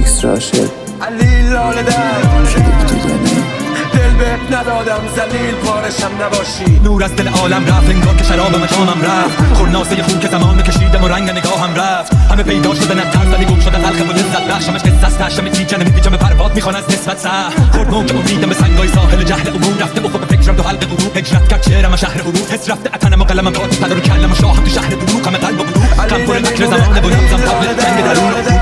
میکس راشد علی لاله در شده تو دنی دل بهت ندادم زلیل پارشم نباشی. نور از دل عالم رفت انگار که شرابم جامم رفت. خورناسه خون که زمان کشیدم و رنگ نگاهم رفت. همه پیدا شده نترس ولی گم شده تلخ و لذت بخشمش قصه است. تشم تیجه نمیپیچم به پرواد میخوان از نسبت سه خورد موج امیدم به سنگای ساحل جهل عموم رفته افق فکرم تو حلق غروب هجرت کرد چهرم شهر غروب حس رفته اتنم و قلمم کاتب تدار کلم و شاهم تو شهر دروغ همه قلب و قلوب غم پر فکر زمانه و نبزم تابل جنگ درون